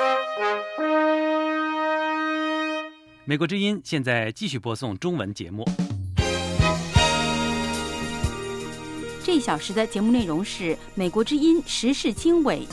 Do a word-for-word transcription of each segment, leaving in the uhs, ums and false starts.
美国之音现在继续播送中文节目。 这一小时的节目内容是美国之音时事经纬。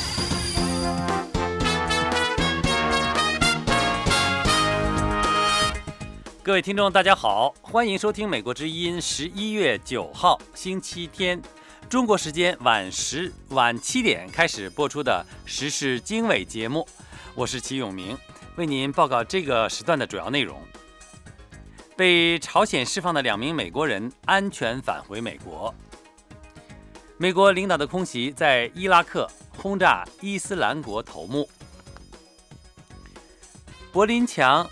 各位听众大家好，欢迎收听美国之音十一月九号星期天中国时间晚十晚七点开始播出的时事经纬节目，我是齐永明，为您报告这个时段的主要内容。被朝鲜释放的两名美国人安全返回美国。美国领导的空袭在伊拉克轰炸伊斯兰国头目。柏林墙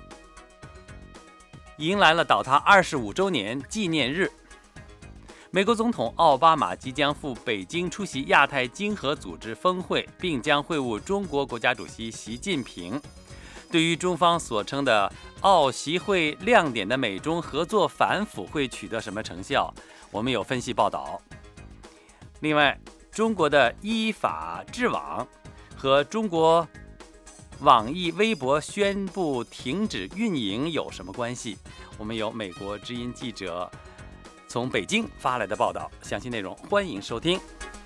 迎来了倒塌二十五周年纪念日。美国总统奥巴马即将赴北京出席亚太经合组织峰会，并将会晤中国国家主席习近平。对于中方所称的奥习会亮点的美中合作反腐会取得什么成效，我们有分析报道。另外，中国的依法治网和中国网易微博宣布停止运营有什么关系？我们有美国之音记者从北京发来的报道，详细内容欢迎收听。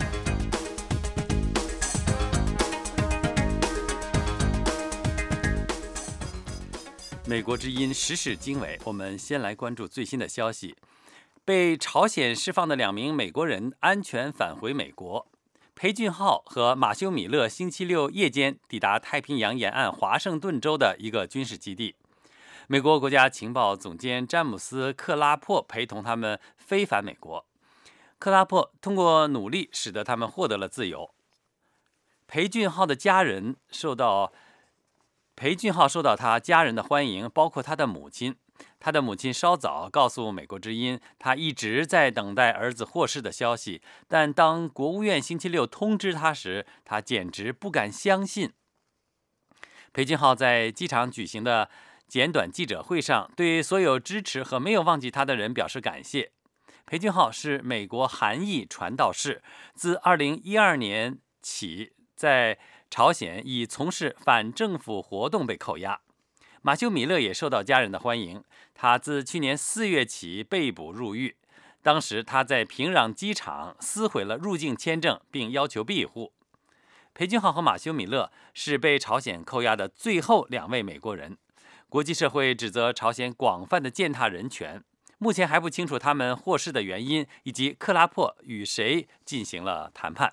美国之音时事经纬，我们先来关注最新的消息。被朝鲜释放的两名美国人安全返回美国。裴俊浩和马修米勒星期六夜间抵达太平洋沿岸华盛顿州的一个军事基地。美国国家情报总监詹姆斯·克拉珀陪同他们飞返美国。克拉珀通过努力使得他们获得了自由。裴俊浩的家人受到裴俊浩受到他家人的欢迎，包括他的母亲。他的母亲稍早告诉美国之音，他一直在等待儿子获释的消息，但当国务院星期六通知他时，他简直不敢相信。裴俊浩在机场举行的简短记者会上，对所有支持和没有忘记他的人表示感谢。裴俊浩是美国韩裔传道士，自二零一二年起在朝鲜以从事反政府活动被扣押。马修米勒也受到家人的欢迎，他自去年四月起被捕入狱，当时他在平壤机场撕毁了入境签证，并要求庇护。裴俊浩和马修米勒是被朝鲜扣押的最后两位美国人。国际社会指责朝鲜广泛的践踏人权，目前还不清楚他们获释的原因，以及克拉珀与谁进行了谈判。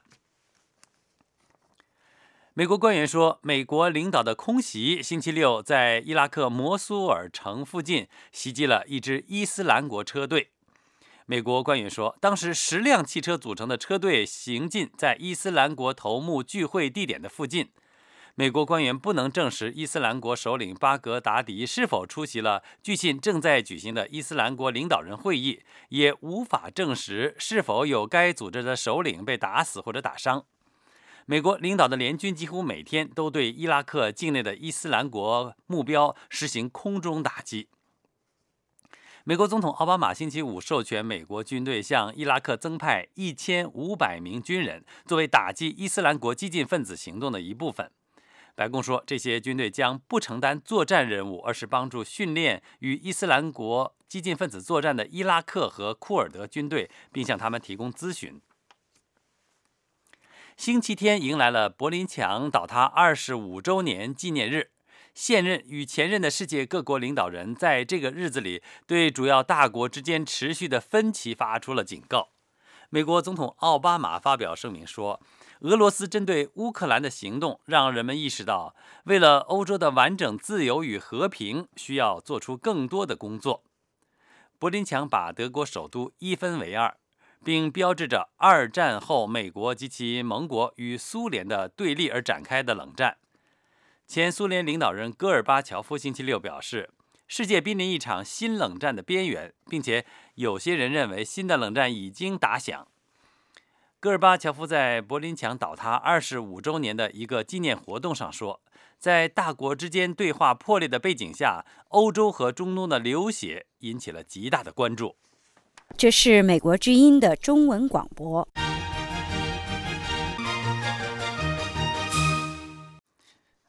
美国官员说，美国领导的空袭星期六在伊拉克摩苏尔城附近袭击了一支伊斯兰国车队。美国官员说，当时十辆汽车组成的车队行进在伊斯兰国头目聚会地点的附近。美国官员不能证实伊斯兰国首领巴格达迪是否出席了据信正在举行的伊斯兰国领导人会议，也无法证实是否有该组织的首领被打死或者打伤。美国领导的联军几乎每天都对伊拉克境内的伊斯兰国目标实行空中打击。美国总统奥巴马星期五授权美国军队向伊拉克增派一千五百名军人，作为打击伊斯兰国激进分子行动的一部分。白宫说，这些军队将不承担作战任务，而是帮助训练与伊斯兰国激进分子作战的伊拉克和库尔德军队，并向他们提供咨询。星期天迎来了柏林墙倒塌二十五周年纪念日。现任与前任的世界各国领导人在这个日子里对主要大国之间持续的分歧发出了警告。美国总统奥巴马发表声明说，俄罗斯针对乌克兰的行动让人们意识到，为了欧洲的完整自由与和平，需要做出更多的工作。柏林墙把德国首都一分为二，并标志着二战后美国及其盟国与苏联的对立而展开的冷战。前苏联领导人戈尔巴乔夫星期六表示，世界濒临一场新冷战的边缘，并且有些人认为新的冷战已经打响。戈尔巴乔夫在柏林墙倒塌二十五周年的一个纪念活动上说，在大国之间对话破裂的背景下，欧洲和中东的流血引起了极大的关注。 这是美国之音的中文广播。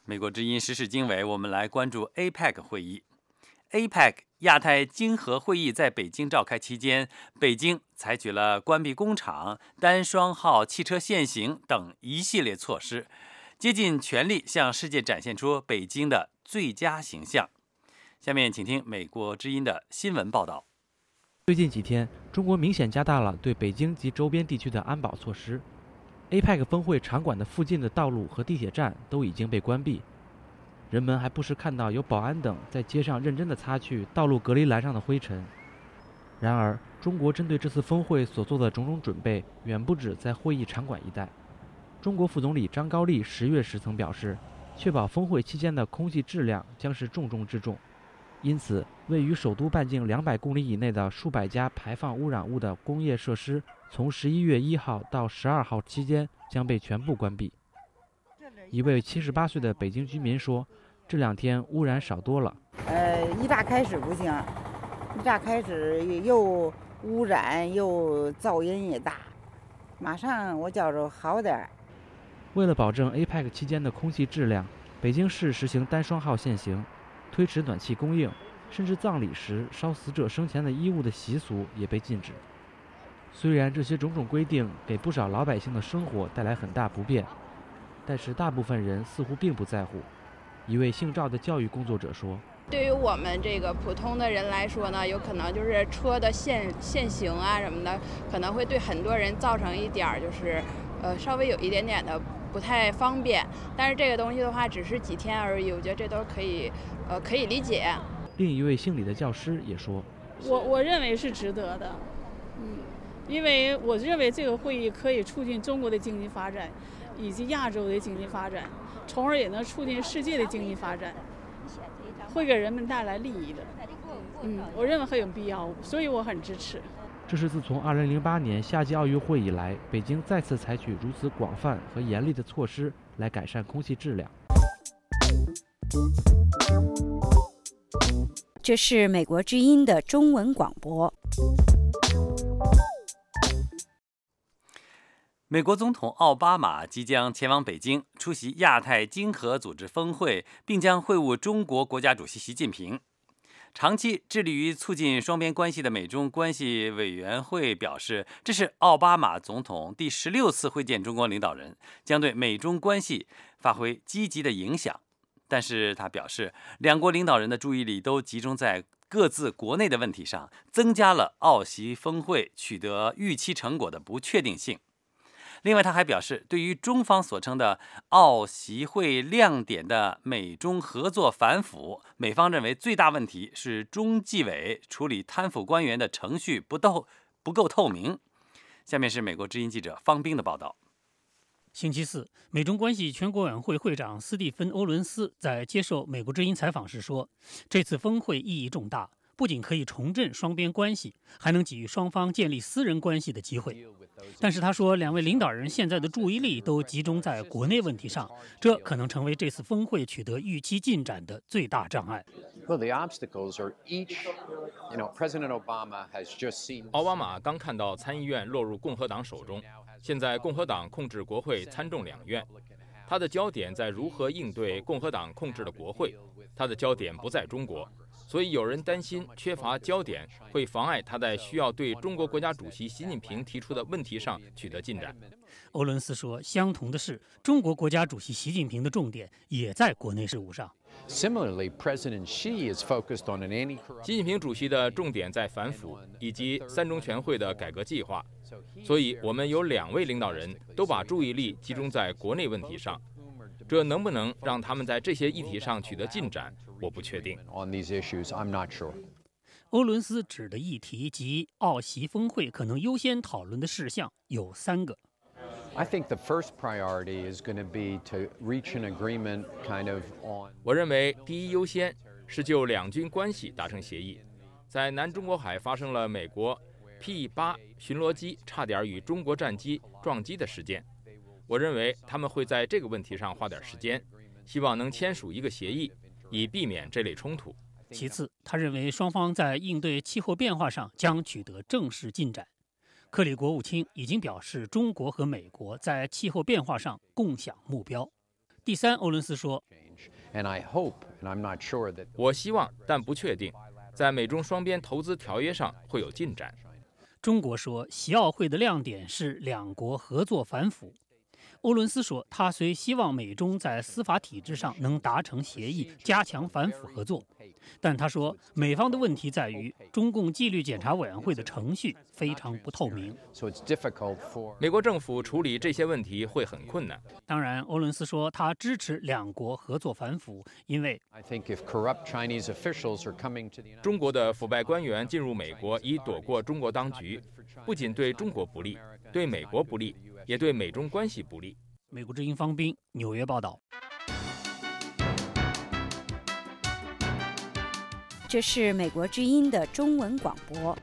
美国之音时事经纬，我们来关注 A P E C 会议。A P E C 亚太经合会议在北京召开期间，北京采取了关闭工厂、单双号汽车限行等一系列措施，竭尽全力向世界展现出北京的最佳形象。下面请听美国之音的新闻报道。 最近几天，中国明显加大了对北京及周边地区的安保措施。A P E C 峰会场馆的附近的道路和地铁站都已经被关闭，人们还不时看到有保安等在街上认真地擦去道路隔离栏上的灰尘。然而，中国针对这次峰会所做的种种准备，远不止在会议场馆一带。中国副总理张高丽十月时曾表示，确保峰会期间的空气质量将是重中之重。因此，位于首都半径两百公里以内的数百家排放污染物的工业设施，从十一月一号到十二号期间将被全部关闭。一位七十八岁的北京居民说，这两天污染少多了。 呃，一炸开始不行，一炸开始又污染又噪音也大，马上我觉着好点。 为了保证 A P E C 期间的空气质量，北京市实行单双号限行，推迟暖气供应，甚至葬礼时烧死者生前的衣物的习俗也被禁止。虽然这些种种规定给不少老百姓的生活带来很大不便，但是大部分人似乎并不在乎。一位姓赵的教育工作者说， 对于我们这个普通的人来说呢，有可能就是车的限限行啊什么的，可能会对很多人造成一点就是呃稍微有一点点的不太方便，但是这个东西的话只是几天而已，我觉得这都可以呃可以理解。 另一位姓李的教师也说， 我我认为是值得的，嗯，因为我认为这个会议可以促进中国的经济发展以及亚洲的经济发展，从而也能促进世界的经济发展，会给人们带来利益的。嗯，我认为很有必要，所以我很支持。 这是自从二零零八年夏季奥运会以来，北京再次采取如此广泛和严厉的措施来改善空气质量。 这是美国之音的中文广播。 美国总统奥巴马即将前往北京出席亚太经合组织峰会，并将会晤中国国家主席习近平。长期致力于促进双边关系的美中关系委员会表示，这是奥巴马总统第十六次会见中国领导人，将对美中关系发挥积极的影响。但是他表示，两国领导人的注意力都集中在各自国内的问题上，增加了奥习峰会取得预期成果的不确定性。另外，他还表示，对于中方所称的奥习会亮点的美中合作反腐，美方认为最大问题是中纪委处理贪腐官员的程序不透不够透明。下面是美国之音记者方冰的报道。 星期四，美中关系全国委员会会长斯蒂芬·欧伦斯在接受美国之音采访时说，这次峰会意义重大，不仅可以重振双边关系，还能给予双方建立私人关系的机会。但是他说，两位领导人现在的注意力都集中在国内问题上，这可能成为这次峰会取得预期进展的最大障碍。 奥巴马刚看到参议院落入共和党手中，现在共和党控制国会参众两院，他的焦点在如何应对共和党控制的国会，他的焦点不在中国。所以有人担心缺乏焦点会妨碍他在需要对中国国家主席习近平提出的问题上取得进展。 欧伦斯说，相同的是，中国国家主席习近平的重点也在国内事务上。 Similarly, President Xi is focused on an anti-corruption. 习近平主席的重点在反腐以及三中全会的改革计划，所以我们有两位领导人都把注意力集中在国内问题上。这能不能让他们在这些议题上取得进展，我不确定。 欧伦斯指的议题及奥习峰会可能优先讨论的事项有三个。 我认为第一优先是就两军关系达成协议。在南中国海发生了美国 P 八 巡逻机差点与中国战机撞击的事件。我认为他们会在这个问题上花点时间，希望能签署一个协议，以避免这类冲突。 其次，他认为双方在应对气候变化上将取得正式进展。克里国务卿已经表示，中国和美国在气候变化上共享目标。第三，欧伦斯说， 我希望，但不确定，在美中双边投资条约上会有进展。 中国说，习奥会的亮点是两国合作反腐。欧伦斯说，他虽希望美中在司法体制上能达成协议，加强反腐合作，但他说，美方的问题在于中共纪律检查委员会的程序非常不透明， 美国政府处理这些问题会很困难。 当然，欧伦斯说他支持两国合作反腐，因为中国的腐败官员进入美国以躲过中国当局，不仅对中国不利，对美国不利，也对美中关系不利。 美国之音方斌纽约报道。 这是美国之音的中文广播。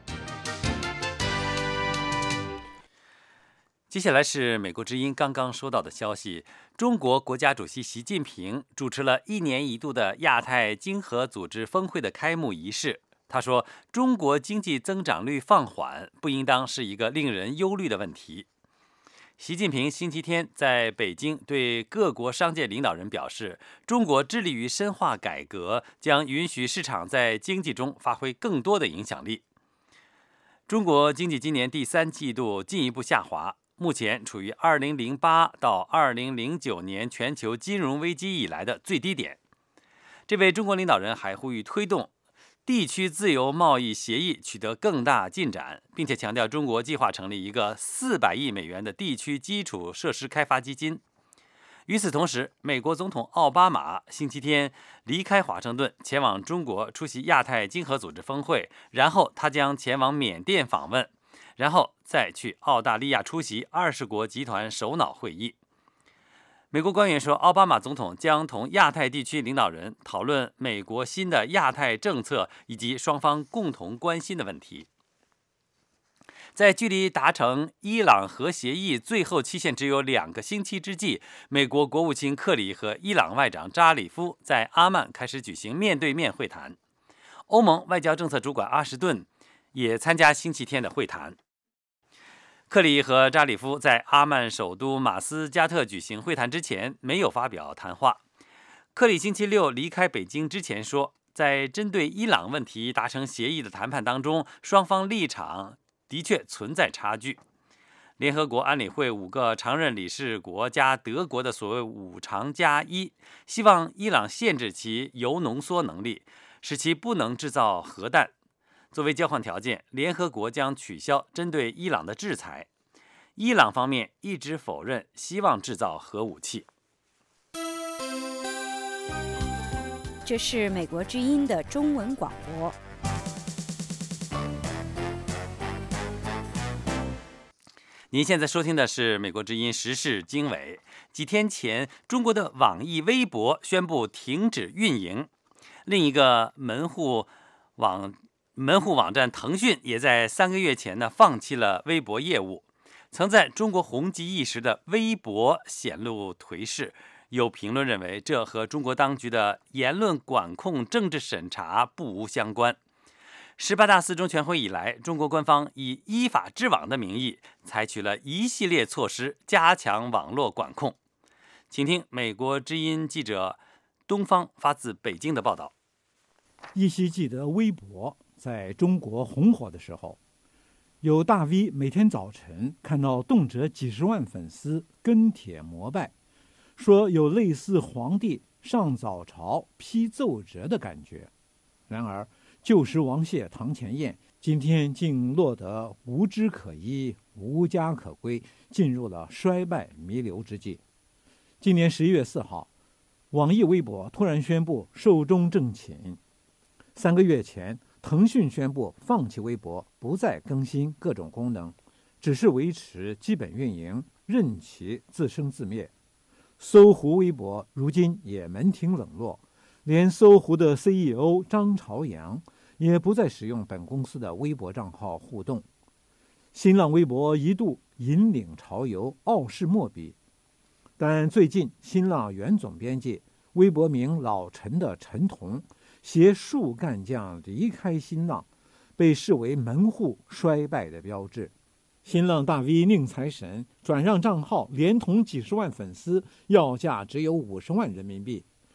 接下来是美国之音刚刚收到的消息：中国国家主席习近平主持了一年一度的亚太经合组织峰会的开幕仪式。他说，中国经济增长率放缓不应当是一个令人忧虑的问题。习近平星期天在北京对各国商界领导人表示，中国致力于深化改革，将允许市场在经济中发挥更多的影响力。中国经济今年第三季度进一步下滑，目前处于二零零八到二零零九年全球金融危机以来的最低点。这位中国领导人还呼吁推动地区自由贸易协议取得更大进展，并且强调中国计划成立一个四百亿美元的地区基础设施开发基金。与此同时，美国总统奥巴马星期天离开华盛顿，前往中国出席亚太经合组织峰会，然后他将前往缅甸访问，然后再去澳大利亚出席二十国集团首脑会议。美国官员说，奥巴马总统将同亚太地区领导人讨论美国新的亚太政策以及双方共同关心的问题。在距离达成伊朗核协议最后期限只有两个星期之际，美国国务卿克里和伊朗外长扎里夫在阿曼开始举行面对面会谈。欧盟外交政策主管阿什顿也参加星期天的会谈。克里和扎里夫在阿曼首都马斯加特举行会谈之前没有发表谈话。克里星期六离开北京之前说，在针对伊朗问题达成协议的谈判当中，双方立场的确存在差距。联合国安理会五个常任理事国加德国的所谓五常加一，希望伊朗限制其铀浓缩能力，使其不能制造核弹。作为交换条件，联合国将取消针对伊朗的制裁。伊朗方面一直否认希望制造核武器。 这是美国之音的中文广播。 您现在收听的是美国之音时事经纬。几天前，中国的网易微博宣布停止运营。另一个门户网门户网站腾讯也在三个月前呢放弃了微博业务。曾在中国红极一时的微博显露颓势，有评论认为这和中国当局的言论管控、政治审查不无相关。十八大四中全会以来，中国官方以依法治网的名义，采取了一系列措施加强网络管控。请听美国之音记者东方发自北京的报道。 依稀记得微博在中国红火的时候，有大 V 每天早晨看到动辄几十万粉丝跟帖膜拜，说有类似皇帝上早朝批奏折的感觉。然而旧时王谢堂前燕，今天竟落得无枝可依、无家可归，进入了衰败弥留之际。今年十一月四号，网易微博突然宣布寿终正寝。三个月前，腾讯宣布放弃微博，不再更新各种功能，只是维持基本运营，任其自生自灭。搜狐微博如今也门庭冷落，连搜狐的 C E O 张朝阳也不再使用本公司的微博账号互动。新浪微博一度引领潮流，傲视莫比，但最近新浪原总编辑、微博名老陈的陈彤携数干将离开新浪，被视为门户衰败的标志。新浪大 V 宁财神转让账号连同几十万粉丝，要价只有五十万人民币。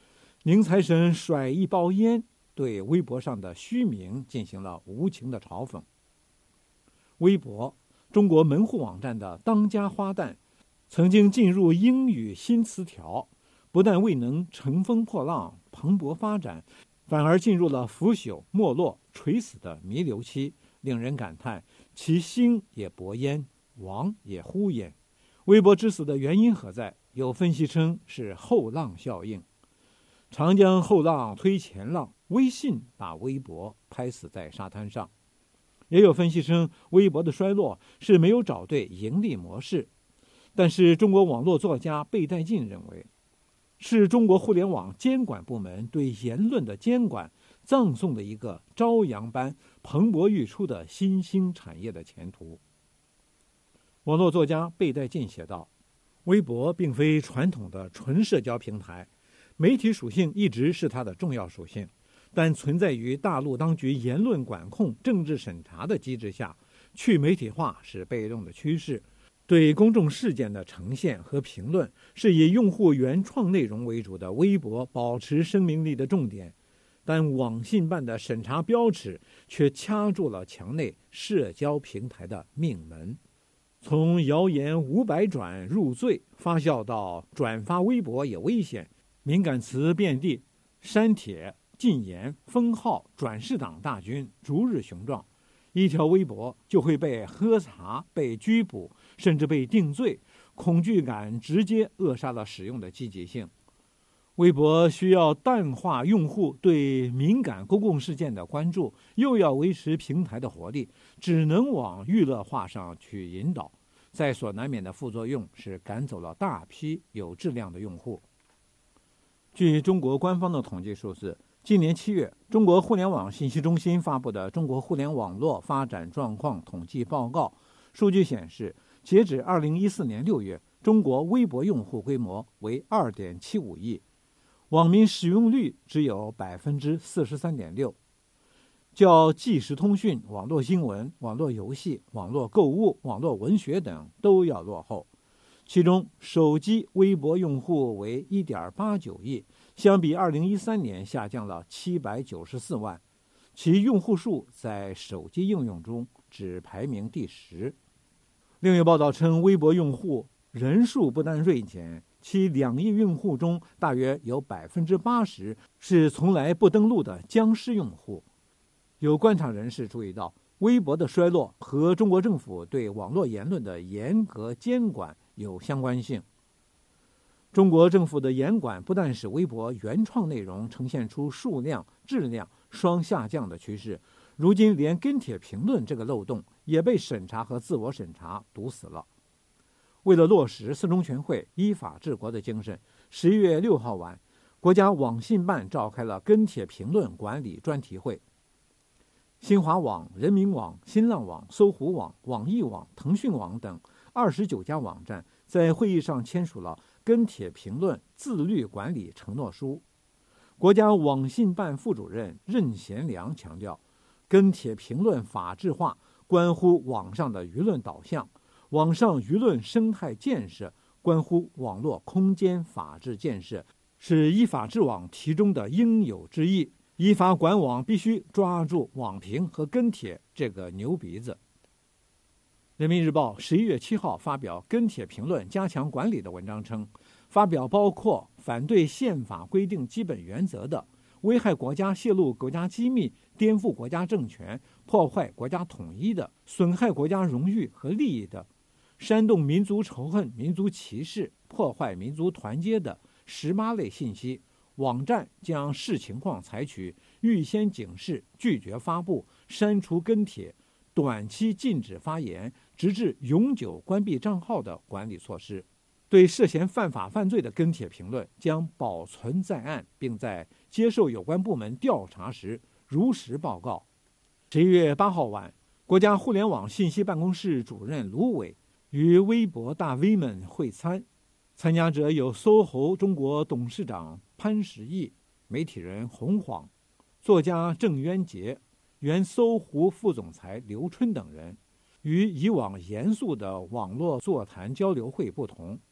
宁财神甩一包烟，对微博上的虚名进行了无情的嘲讽。微博，中国门户网站的当家花旦，曾经进入英语新词条，不但未能乘风破浪蓬勃发展，反而进入了腐朽没落垂死的弥留期，令人感叹其兴也勃焉，亡也忽焉。微博之死的原因何在？有分析称是后浪效应。长江后浪推前浪，微信把微博拍死在沙滩上。也有分析称，微博的衰落是没有找对盈利模式。但是中国网络作家贝代进认为，是中国互联网监管部门对言论的监管葬送了一个朝阳般蓬勃欲出的新兴产业的前途。网络作家贝代进写道，微博并非传统的纯社交平台，媒体属性一直是它的重要属性，但存在于大陆当局言论管控、政治审查的机制下，去媒体化是被动的趋势。对公众事件的呈现和评论是以用户原创内容为主的微博保持生命力的重点，但网信办的审查标尺却掐住了墙内社交平台的命门。从谣言五百转入罪发酵到转发微博也危险，敏感词遍地，删帖、禁言、封号、转世党大军逐日雄壮，一条微博就会被喝茶、被拘捕，甚至被定罪，恐惧感直接扼杀了使用的积极性。微博需要淡化用户对敏感公共事件的关注，又要维持平台的活力，只能往娱乐化上去引导，在所难免的副作用是赶走了大批有质量的用户。据中国官方的统计数字，今年七月，中国互联网信息中心发布的《中国互联网络发展状况统计报告》数据显示，截止二零一四年六月，中国微博用户规模为 二点七五亿，网民使用率只有 百分之四十三点六， 较即时通讯、网络新闻、网络游戏、网络购物、网络文学等都要落后。其中手机微博用户为 一点八九亿，相比二零一三年下降了七百九十四万，其用户数在手机应用中只排名第十。另有报道称，微博用户人数不但锐减，其两亿用户中大约有 百分之八十 是从来不登录的僵尸用户。有观察人士注意到，微博的衰落和中国政府对网络言论的严格监管有相关性。中国政府的严管不但使微博原创内容呈现出数量、质量双下降的趋势，如今连跟帖评论这个漏洞也被审查和自我审查堵死了。为了落实四中全会依法治国的精神，十一月六号晚，国家网信办召开了跟帖评论管理专题会。新华网、人民网、新浪网、搜狐网、网易网、腾讯网等二十九家网站在会议上签署了跟帖评论自律管理承诺书。国家网信办副主任任贤良强调，跟帖评论法治化关乎网上的舆论导向，网上舆论生态建设关乎网络空间法治建设，是依法治网题中的应有之义。依法管网必须抓住网评和跟帖这个牛鼻子。人民日报十一月七号发表跟帖评论加强管理的文章称，发表包括反对宪法规定基本原则的、危害国家、泄露国家机密、颠覆国家政权、破坏国家统一的、损害国家荣誉和利益的、煽动民族仇恨、民族歧视、破坏民族团结的十八类信息，网站将视情况采取预先警示、拒绝发布、删除跟帖、短期禁止发言，直至永久关闭账号的管理措施。对涉嫌犯法犯罪的跟帖评论将保存在案，并在接受有关部门调查时如实报告。十一月八号晚，国家互联网信息办公室主任卢伟与微博大 V 们会餐，参加者有搜狐中国董事长潘石屹、媒体人洪晃、作家郑渊洁、原搜狐副总裁刘春等人。与以往严肃的网络座谈交流会不同，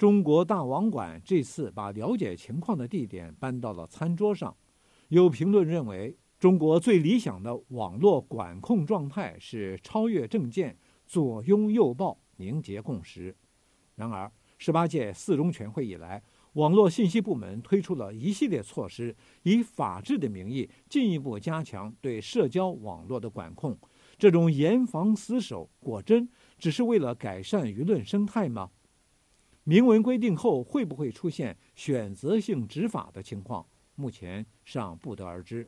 中国大网管这次把了解情况的地点搬到了餐桌上。有评论认为，中国最理想的网络管控状态是超越政见，左拥右抱，凝结共识。然而，十八届四中全会以来，网络信息部门推出了一系列措施，以法治的名义进一步加强对社交网络的管控。这种严防死守，果真只是为了改善舆论生态吗？明文规定后会不会出现选择性执法的情况，目前尚不得而知。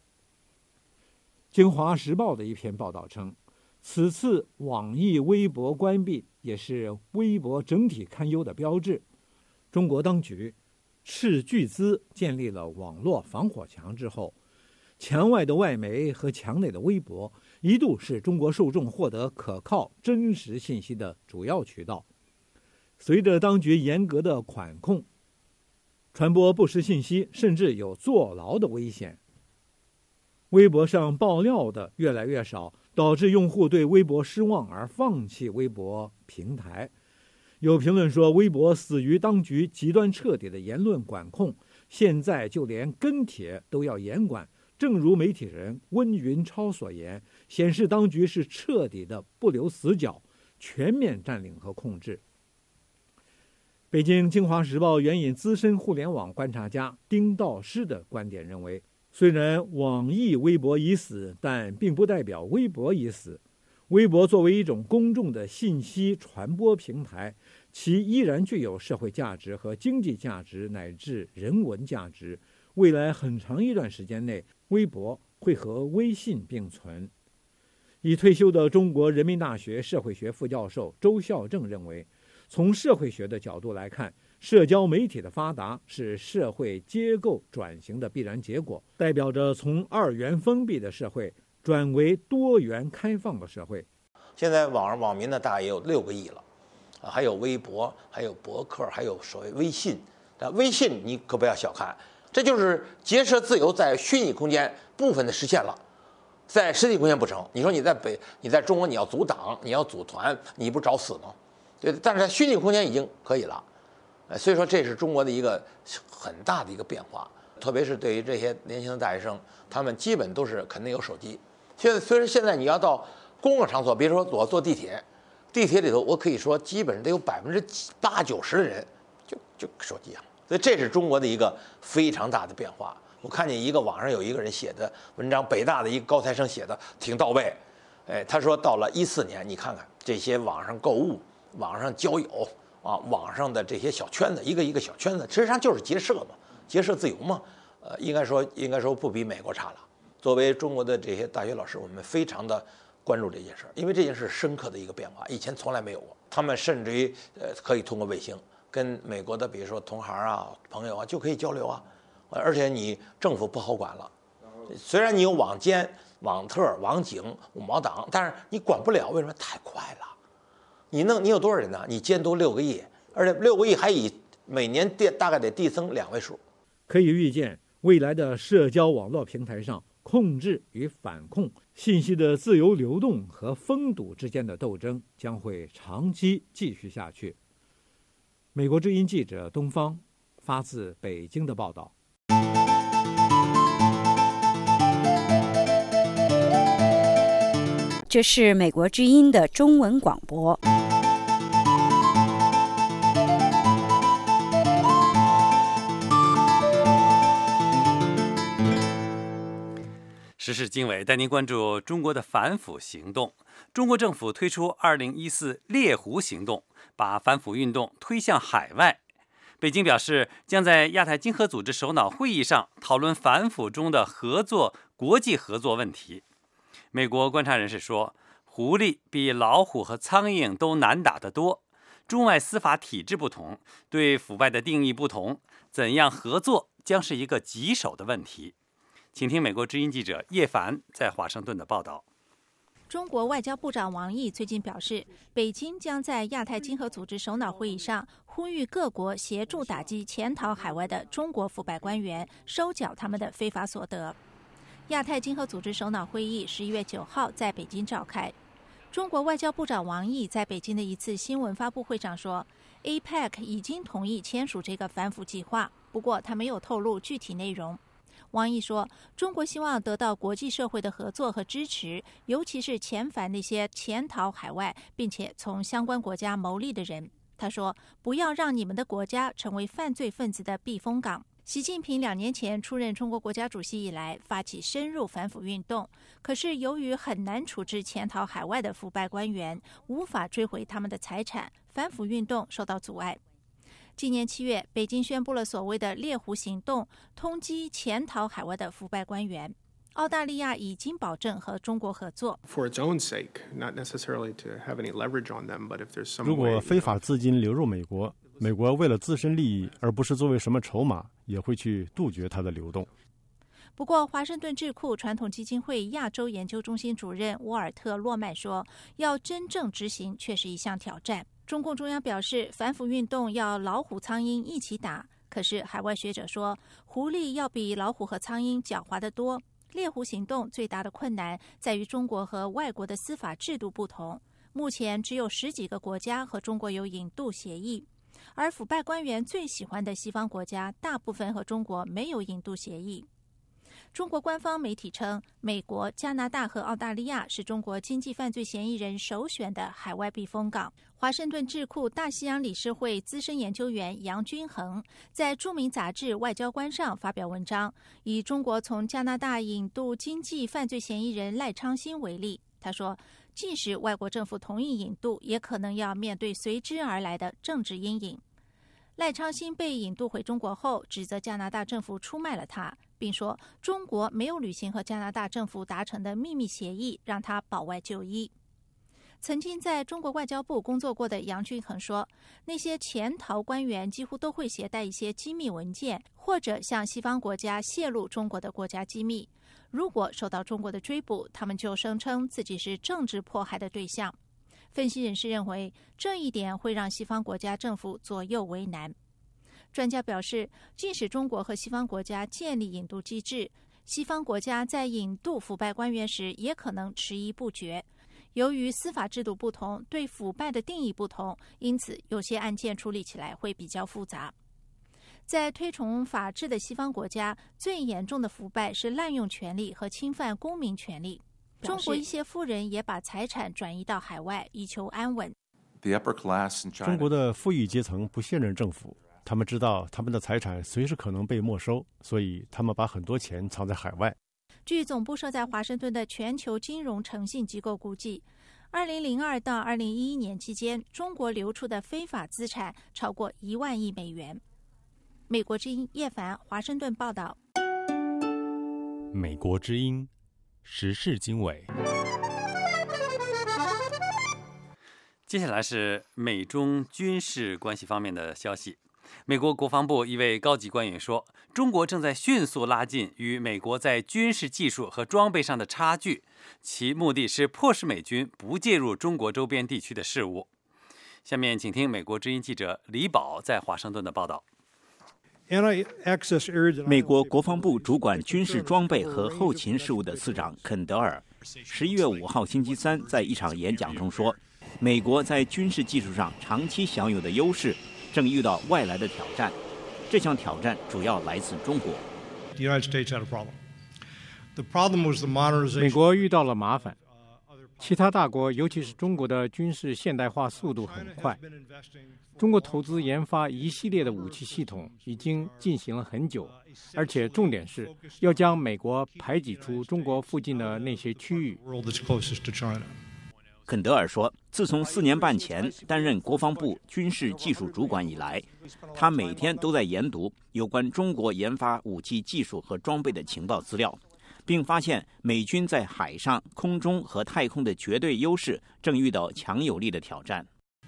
京华时报的一篇报道称，此次网易微博关闭也是微博整体堪忧的标志。中国当局斥巨资建立了网络防火墙之后，墙外的外媒和墙内的微博一度是中国受众获得可靠真实信息的主要渠道。随着当局严格的管控，传播不实信息甚至有坐牢的危险。微博上爆料的越来越少，导致用户对微博失望而放弃微博平台。有评论说，微博死于当局极端彻底的言论管控，现在就连跟帖都要严管。正如媒体人温云超所言，显示当局是彻底的不留死角，全面占领和控制。北京京华时报援引资深互联网观察家丁道师的观点认为，虽然网易微博已死，但并不代表微博已死。微博作为一种公众的信息传播平台，其依然具有社会价值和经济价值乃至人文价值。未来很长一段时间内，微博会和微信并存。已退休的中国人民大学社会学副教授周孝正认为，从社会学的角度来看，社交媒体的发达是社会结构转型的必然结果，代表着从二元封闭的社会转为多元开放的社会。 现在网上网民呢，大概也有六个亿了，啊，还有微博，还有博客，还有所谓微信。但微信你可不要小看，这就是结社自由在虚拟空间部分的实现了，在实体空间不成。你说你在北，你在中国你要组党，你要组团，你不找死吗？对，但是在虚拟空间已经可以了。所以说，这是中国的一个很大的一个变化，特别是对于这些年轻的大学生，他们基本都是肯定有手机。现在，虽然现在你要到公共场所，比如说我坐地铁，地铁里头，我可以说基本上得有百分之八九十的人就就手机啊。所以这是中国的一个非常大的变化。我看见一个网上有一个人写的文章，北大的一个高材生写的挺到位。哎，他说到了一四年，你看看这些网上购物、网上交友。啊，网上的这些小圈子，一个一个小圈子，实际上就是结社嘛，结社自由嘛。呃，应该说，应该说不比美国差了。作为中国的这些大学老师，我们非常的关注这件事，因为这件事深刻的一个变化，以前从来没有过。他们甚至于呃，可以通过卫星跟美国的，比如说同行啊、朋友啊，就可以交流啊。而且你政府不好管了，虽然你有网监、网特、网警、五毛党，但是你管不了，为什么？太快了。你弄你有多少人呢？你监督六个亿，而且六个亿还以每年递大概得递增两位数。 可以预见，未来的社交网络平台上，控制与反控、信息的自由流动和封堵之间的斗争将会长期继续下去。美国之音记者东方发自北京的报道。 这是美国之音的中文广播。 时事经纬带您关注中国的反腐行动。中国政府推出二零一四猎狐行动，把反腐运动推向海外。北京表示，将在亚太经合组织首脑会议上讨论反腐中的合作、国际合作问题。美国观察人士说，狐狸比老虎和苍蝇都难打得多。中外司法体制不同，对腐败的定义不同，怎样合作将是一个棘手的问题。请听美国之音记者叶凡在华盛顿的报道。 中国外交部长王毅最近表示，北京将在亚太经合组织首脑会议上呼吁各国协助打击潜逃海外的中国腐败官员，收缴他们的非法所得。亚太经合组织首脑会议十一月九号在北京召开。中国外交部长王毅在北京的一次新闻发布会上说， A P E C 已经同意签署这个反腐计划，不过他没有透露具体内容。王毅说，中国希望得到国际社会的合作和支持，尤其是遣返那些潜逃海外并且从相关国家牟利的人。他说，不要让你们的国家成为犯罪分子的避风港。习近平两年前出任中国国家主席以来，发起深入反腐运动，可是由于很难处置潜逃海外的腐败官员，无法追回他们的财产，反腐运动受到阻碍。今年七月，北京宣布了所谓的猎狐行动，通缉潜逃海外的腐败官员。澳大利亚已经保证和中国合作。 如果非法资金流入美国，美国为了自身利益，而不是作为什么筹码，也会去杜绝它的流动。 不过，华盛顿智库传统基金会亚洲研究中心主任沃尔特·洛曼说，要真正执行却是一项挑战。中共中央表示，反腐运动要老虎苍蝇一起打，可是海外学者说，狐狸要比老虎和苍蝇狡猾得多。猎狐行动最大的困难在于中国和外国的司法制度不同，目前只有十几个国家和中国有引渡协议，而腐败官员最喜欢的西方国家大部分和中国没有引渡协议。中国官方媒体称，美国、加拿大和澳大利亚是中国经济犯罪嫌疑人首选的海外避风港。华盛顿智库大西洋理事会资深研究员杨均衡在著名杂志《外交官》上发表文章，以中国从加拿大引渡经济犯罪嫌疑人赖昌星为例。他说，即使外国政府同意引渡，也可能要面对随之而来的政治阴影。赖昌星被引渡回中国后，指责加拿大政府出卖了他，并说中国没有履行和加拿大政府达成的秘密协议，让他保外就医。曾经在中国外交部工作过的杨均衡说，那些潜逃官员几乎都会携带一些机密文件，或者向西方国家泄露中国的国家机密。如果受到中国的追捕，他们就声称自己是政治迫害的对象。分析人士认为，这一点会让西方国家政府左右为难。专家表示，即使中国和西方国家建立引渡机制，西方国家在引渡腐败官员时也可能迟疑不决。由于司法制度不同，对腐败的定义不同，因此有些案件处理起来会比较复杂。在推崇法治的西方国家，最严重的腐败是滥用权力和侵犯公民权利。中国一些富人也把财产转移到海外，以求安稳。 中国的富裕阶层不信任政府，他们知道他们的财产随时可能被没收，所以他们把很多钱藏在海外。 据总部设在华盛顿的全球金融诚信机构估计，二零零二到二零一一年期间，中国流出的非法资产超过一万亿美元。美国之音叶凡，华盛顿报道。 美国之音时事经纬。 接下来是美中军事关系方面的消息。美国国防部一位高级官员说，中国正在迅速拉近与美国在军事技术和装备上的差距，其目的是迫使美军不介入中国周边地区的事务。下面请听美国之音记者李宝在华盛顿的报道。 美国国防部主管军事装备和后勤事务的次长肯德尔十一月五号星期三在一场演讲中说，美国在军事技术上长期享有的优势正遇到外来的挑战，这项挑战主要来自中国。 美国遇到了麻烦，其他大国，尤其是中国的军事现代化速度很快。中国投资研发一系列的武器系统已经进行了很久，而且重点是要将美国排挤出中国附近的那些区域。 肯德尔说，自从四年半前担任国防部军事技术主管以来，他每天都在研读有关中国研发武器技术和装备的情报资料，并发现美军在海上、空中和太空的绝对优势正遇到强有力的挑战。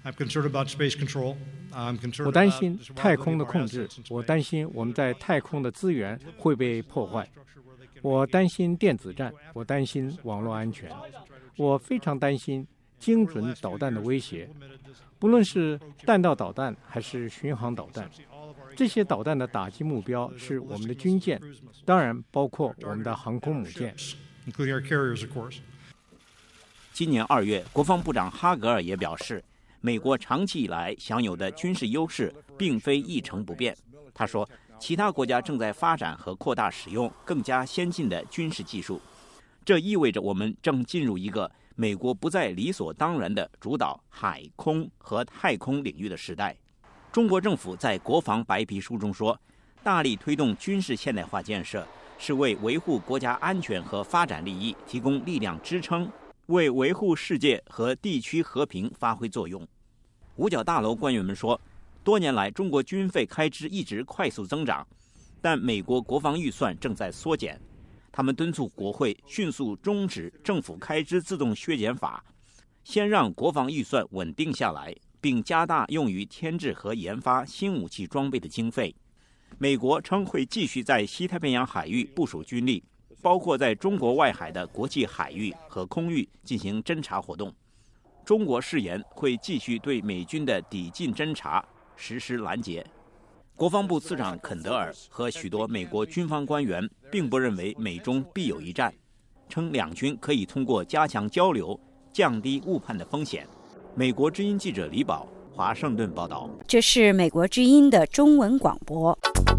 我担心太空的控制，我担心我们在太空的资源会被破坏，我担心电子战，我担心网络安全，我非常担心精准导弹的威胁，不论是弹道导弹还是巡航导弹，这些导弹的打击目标是我们的军舰，当然包括我们的航空母舰。 今年二月，国防部长哈格尔也表示， 美国长期以来享有的军事优势并非一成不变。他说，其他国家正在发展和扩大使用更加先进的军事技术，这意味着我们正进入一个美国不再理所当然地主导海空和太空领域的时代。中国政府在国防白皮书中说，大力推动军事现代化建设，是为维护国家安全和发展利益提供力量支撑，为维护世界和地区和平发挥作用。五角大楼官员们说，多年来中国军费开支一直快速增长，但美国国防预算正在缩减。他们敦促国会迅速终止政府开支自动削减法，先让国防预算稳定下来，并加大用于添置和研发新武器装备的经费。美国称会继续在西太平洋海域部署军力，包括在中国外海的国际海域和空域进行侦察活动。中国誓言会继续对美军的抵近侦察实施拦截。国防部次长肯德尔和许多美国军方官员并不认为美中必有一战，称两军可以通过加强交流降低误判的风险。美国之音记者李宝，华盛顿报道。 这是美国之音的中文广播。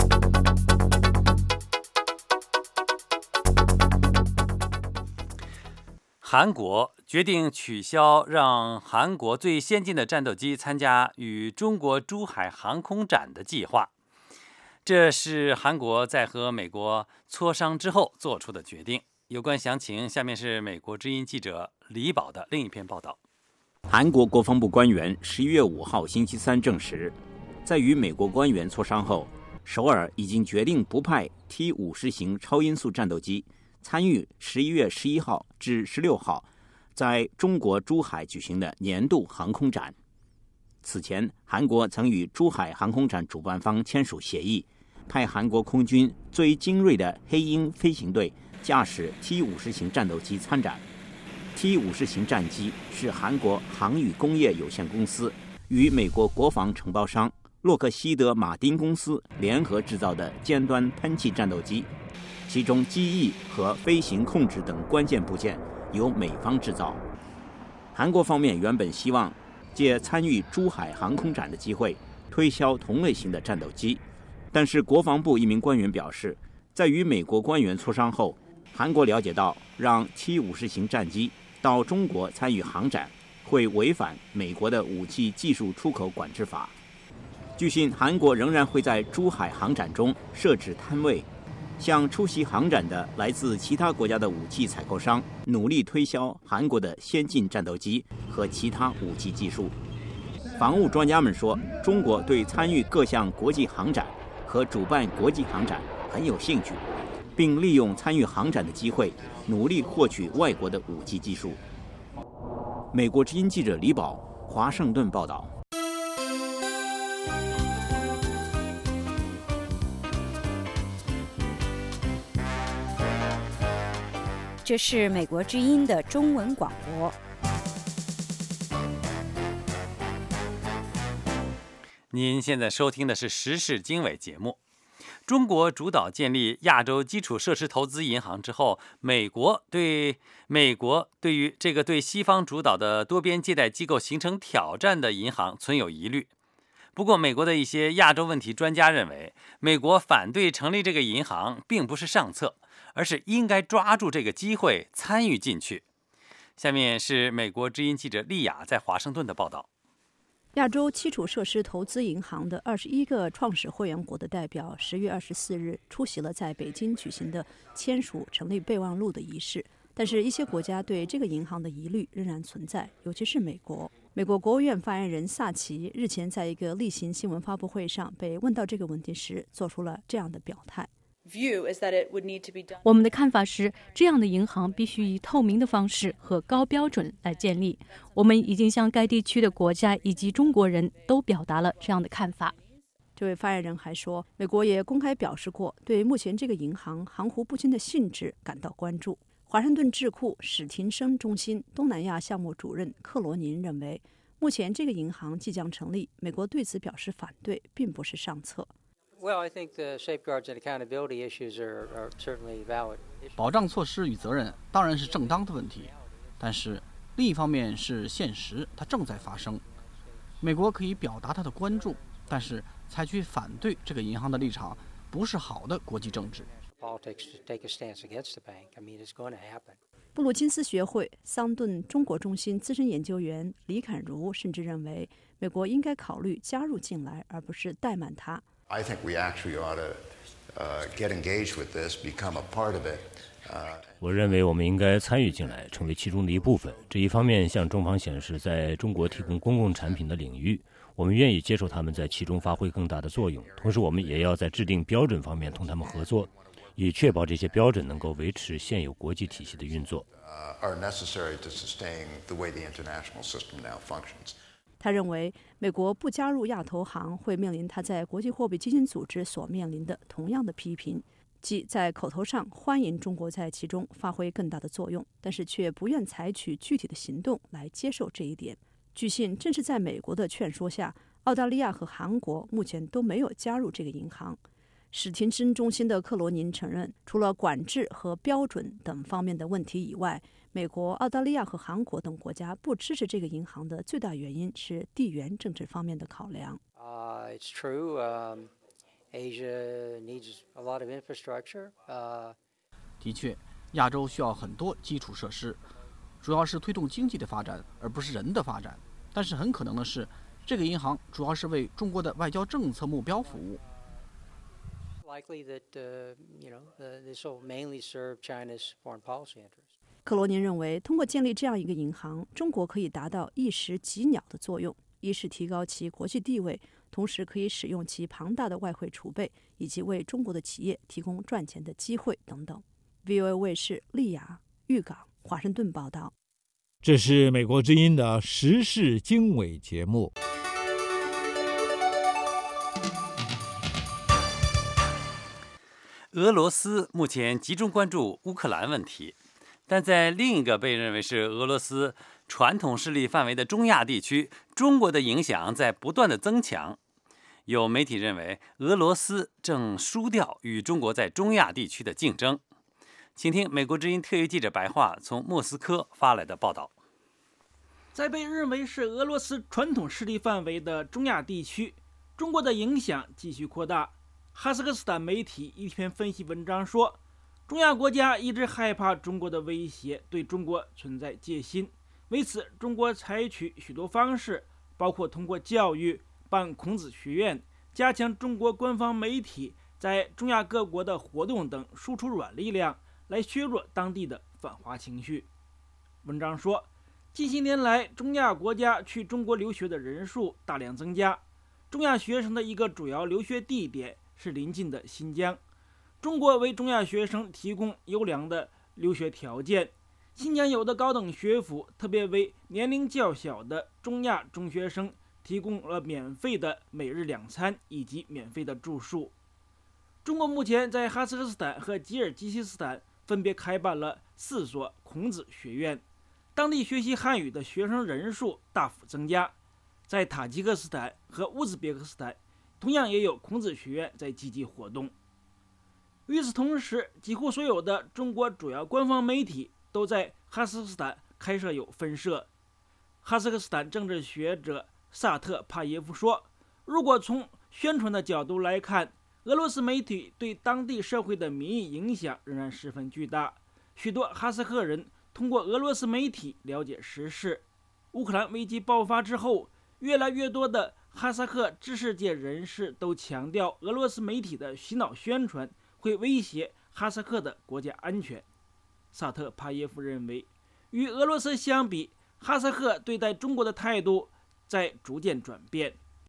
韩国决定取消让韩国最先进的战斗机参加与中国珠海航空展的计划，这是韩国在和美国磋商之后做出的决定。有关详情，下面是美国之音记者李宝的另一篇报道。 韩国国防部官员十一月五号星期三证实，在与美国官员磋商后，首尔已经决定不派 T 五十 型超音速战斗机参与十一月十一号至十六号在中国珠海举行的年度航空展。此前，韩国曾与珠海航空展主办方签署协议，派韩国空军最精锐的黑鹰飞行队驾驶 T 五十 型战斗机参展。T 五十 型战机是韩国航宇工业有限公司与美国国防承包商洛克希德马丁公司联合制造的尖端喷气战斗机，其中机翼和飞行控制等关键部件由美方制造。韩国方面原本希望借参与珠海航空展的机会推销同类型的战斗机，但是国防部一名官员表示，在与美国官员磋商后，韩国了解到让 T 五十 型战机到中国参与航展会违反美国的武器技术出口管制法。据悉，韩国仍然会在珠海航展中设置摊位，向出席航展的来自其他国家的武器采购商努力推销韩国的先进战斗机和其他武器技术。防务专家们说，中国对参与各项国际航展和主办国际航展很有兴趣，并利用参与航展的机会努力获取外国的武器技术。美国之音记者李宝，华盛顿报道。 这是美国之音的中文广播。 您现在收听的是时事经纬节目。中国主导建立亚洲基础设施投资银行之后，美国对美国对于这个对西方主导的多边借贷机构形成挑战的银行存有疑虑。不过，美国的一些亚洲问题专家认为，美国反对成立这个银行并不是上策，而是应该抓住这个机会参与进去。下面是美国之音记者丽雅在华盛顿的报道。 亚洲基础设施投资银行的二十一个创始会员国的代表十月二十四日出席了在北京举行的签署成立备忘录的仪式，但是一些国家对这个银行的疑虑仍然存在，尤其是美国。美国国务院发言人萨奇日前在一个例行新闻发布会上被问到这个问题时，做出了这样的表态。 我们的看法是，这样的银行必须以透明的方式和高标准来建立。我们已经向该地区的国家以及中国人都表达了这样的看法。 这位发言人还说，美国也公开表示过对目前这个银行含糊不清的性质感到关注。华盛顿智库史廷生中心东南亚项目主任克罗宁认为，目前这个银行即将成立，美国对此表示反对并不是上策。 保障措施与责任当然是正当的问题，但是另一方面是现实，它正在发生。 美国可以表达他的关注，但是采取反对这个银行的立场不是好的国际政治。 布鲁金斯学会桑顿中国中心资深研究员李侃如甚至认为，美国应该考虑加入进来，而不是怠慢它。 I think we actually ought to uh, get engaged with this, become a part of it. 我认为我们应该参与进来，成为其中的一部分。这一方面向中方显示，在中国提供公共产品的领域，我们愿意接受他们在其中发挥更大的作用。同时，我们也要在制定标准方面同他们合作，以确保这些标准能够维持现有国际体系的运作。 他认为，美国不加入亚投行会面临他在国际货币基金组织所面临的同样的批评。即在口头上欢迎中国在其中发挥更大的作用，但是却不愿采取具体的行动来接受这一点。据信，正是在美国的劝说下，澳大利亚和韩国目前都没有加入这个银行。史廷森中心的克罗宁承认，除了管制和标准等方面的问题以外，美国、澳大利亚和韩国等国家不支持这个银行的最大原因是地缘政治方面的考量。 Uh, it's true. Um... Asia needs a lot of infrastructure. Uh... 的确，亚洲需要很多基础设施，主要是推动经济的发展，而不是人的发展。但是很可能的是，这个银行主要是为中国的外交政策目标服务。 Likely that, uh, you know, this will mainly serve China's foreign policy interests. 克罗宁认为，通过建立这样一个银行，中国可以达到一石几鸟的作用。一是提高其国际地位，同时可以使用其庞大的外汇储备，以及为中国的企业提供赚钱的机会等等。V O A 卫视利雅、豫港、华盛顿报道。 这是美国之音的时事经纬节目。 俄罗斯目前集中关注乌克兰问题，但在另一个被认为是俄罗斯传统势力范围的中亚地区，中国的影响在不断的增强。有媒体认为，俄罗斯正输掉与中国在中亚地区的竞争。请听美国之音特约记者白桦从莫斯科发来的报道。 在被认为是俄罗斯传统势力范围的中亚地区，中国的影响继续扩大。哈萨克斯坦媒体一篇分析文章说，中亚国家一直害怕中国的威胁，对中国存在戒心。为此，中国采取许多方式，包括通过教育、办孔子学院、加强中国官方媒体在中亚各国的活动等，输出软力量来削弱当地的反华情绪。文章说，近些年来，中亚国家去中国留学的人数大量增加。中亚学生的一个主要留学地点是邻近的新疆。中国为中亚学生提供优良的留学条件。新疆有的高等学府特别为年龄较小的中亚中学生提供了免费的每日两餐以及免费的住宿。中国目前在哈萨克斯坦和吉尔吉斯斯坦分别开办了四所孔子学院，当地学习汉语的学生人数大幅增加。在塔吉克斯坦和乌兹别克斯坦同样也有孔子学院在积极活动。与此同时，几乎所有的中国主要官方媒体都在哈萨克斯坦开设有分社。哈萨克斯坦政治学者萨特帕耶夫说，如果从宣传的角度来看，俄罗斯媒体对当地社会的民意影响仍然十分巨大。许多哈萨克人通过俄罗斯媒体了解时事。乌克兰危机爆发之后，越来越多的哈萨克知识界人士都强调，俄罗斯媒体的洗脑宣传会威胁哈萨克的国家安全。萨特帕耶夫认为，与俄罗斯相比，哈萨克对待中国的态度在逐渐转变。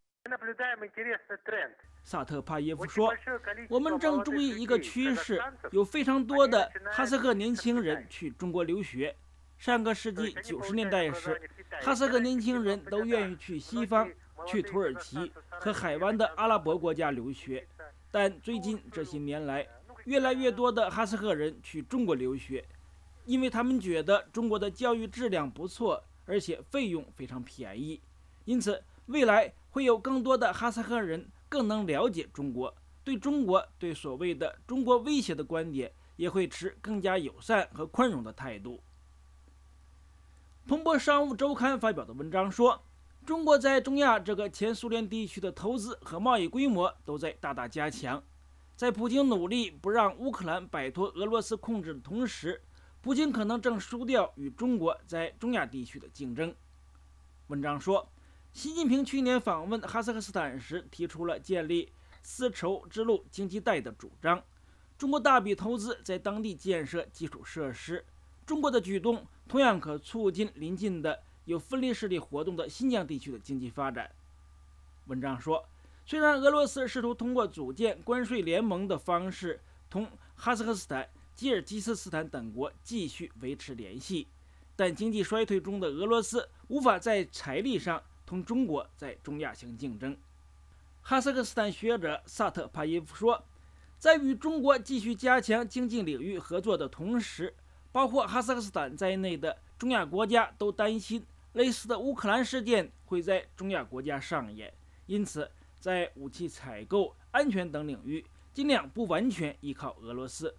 萨特帕耶夫说，我们正注意一个趋势，有非常多的哈萨克年轻人去中国留学。上个世纪九十年代时，哈萨克年轻人都愿意去西方，去土耳其和海湾的阿拉伯国家留学。但最近这些年来，越来越多的哈萨克人去中国留学，因为他们觉得中国的教育质量不错，而且费用非常便宜。因此，未来会有更多的哈萨克人更能了解中国，对中国对所谓的中国威胁的观点也会持更加友善和宽容的态度。彭博商务周刊发表的文章说， 中国在中亚这个前苏联地区的投资和贸易规模都在大大加强。在普京努力不让乌克兰摆脱俄罗斯控制的同时，普京可能正输掉与中国在中亚地区的竞争。文章说，习近平去年访问哈萨克斯坦时提出了建立丝绸之路经济带的主张，中国大笔投资在当地建设基础设施。中国的举动同样可促进邻近的有分离势力活动的新疆地区的经济发展。文章说，虽然俄罗斯试图通过组建关税联盟的方式同哈萨克斯坦、吉尔吉斯斯坦等国继续维持联系，但经济衰退中的俄罗斯无法在财力上同中国在中亚相竞争。哈萨克斯坦学者萨特帕耶夫说，在与中国继续加强经济领域合作的同时，包括哈萨克斯坦在内的中亚国家都担心类似的乌克兰事件会在中亚国家上演，因此在武器采购、安全等领域尽量不完全依靠俄罗斯。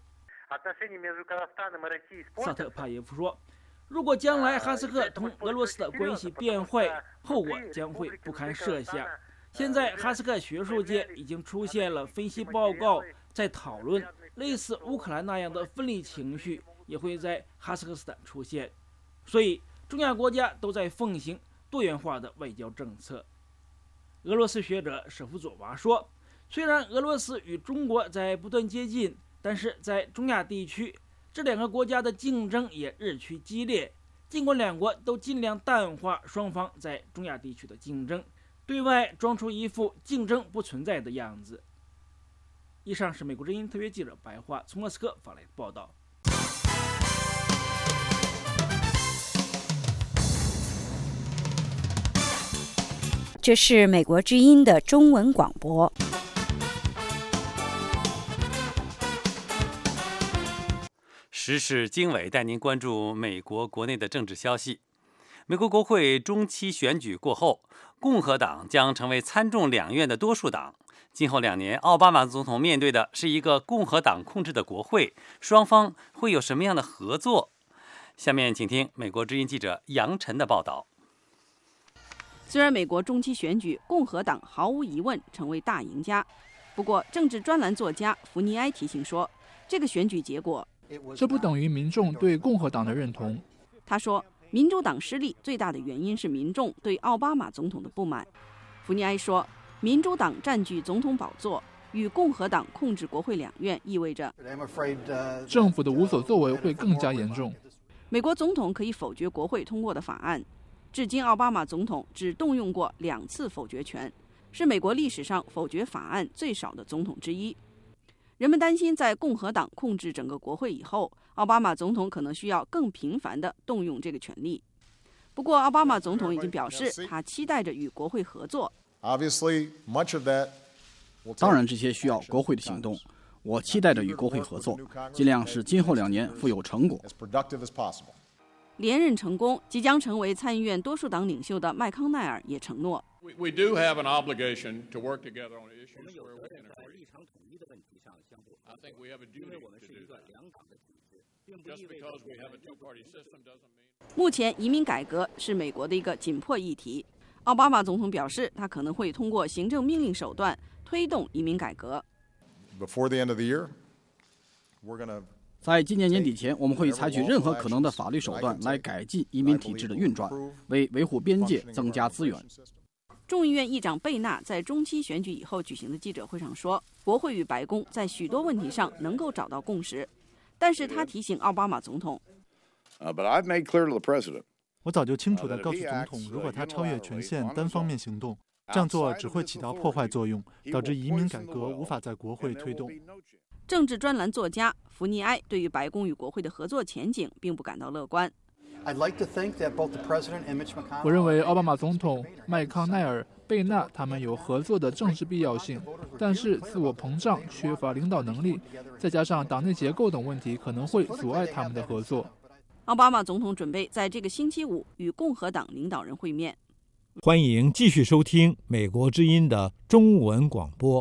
萨特帕耶夫说，如果将来哈萨克同俄罗斯的关系变坏，后果将会不堪设想。现在哈萨克学术界已经出现了分析报告，在讨论类似乌克兰那样的分离情绪也会在哈萨克斯坦出现，所以中亚国家都在奉行多元化的外交政策。俄罗斯学者舍夫佐娃说，虽然俄罗斯与中国在不断接近，但是在中亚地区，这两个国家的竞争也日趋激烈。尽管两国都尽量淡化双方在中亚地区的竞争，对外装出一副竞争不存在的样子。以上是美国之音特约记者白桦从莫斯科发来的报道。 这是美国之音的中文广播。 时事经纬带您关注美国国内的政治消息。美国国会中期选举过后，共和党将成为参众两院的多数党。今后两年，奥巴马总统面对的是一个共和党控制的国会，双方会有什么样的合作？下面请听美国之音记者杨晨的报道。 虽然美国中期选举共和党毫无疑问成为大赢家，不过政治专栏作家福尼埃提醒说，这个选举结果这不等于民众对共和党的认同。 他说，民主党失利最大的原因是民众对奥巴马总统的不满。福尼埃说，民主党占据总统宝座，与共和党控制国会两院意味着政府的无所作为会更加严重。 美国总统可以否决国会通过的法案，至今奥巴马总统只动用过两次否决权，是美国历史上否决法案最少的总统之一。人们担心在共和党控制整个国会以后，奥巴马总统可能需要更频繁地动用这个权利。不过奥巴马总统已经表示，他期待着与国会合作。 当然这些需要国会的行动，我期待着与国会合作，尽量使今后两年富有成果。 连任成功，即将成为参议院多数党领袖的麦康奈尔也承诺， 我们有责任在立场统一的问题上相互合作，因为我们是一个两党的体制，并不意味着我们目前移民改革是美国的一个紧迫议题。奥巴马总统表示，他可能会通过行政命令手段推动移民改革。 在今年年底前，我们会采取任何可能的法律手段来改进移民体制的运转，为维护边界增加资源。 众议院议长贝纳在中期选举以后举行的记者会上说，国会与白宫在许多问题上能够找到共识，但是他提醒奥巴马总统， 我早就清楚地告诉总统，如果他超越权限单方面行动，这样做只会起到破坏作用，导致移民改革无法在国会推动。 政治专栏作家福尼埃对于白宫与国会的合作前景并不感到乐观。 我认为奥巴马总统、麦康奈尔、贝纳他们有合作的政治必要性，但是自我膨胀、缺乏领导能力，再加上党内结构等问题，可能会阻碍他们的合作。 奥巴马总统准备在这个星期五与共和党领导人会面。 欢迎继续收听美国之音的中文广播。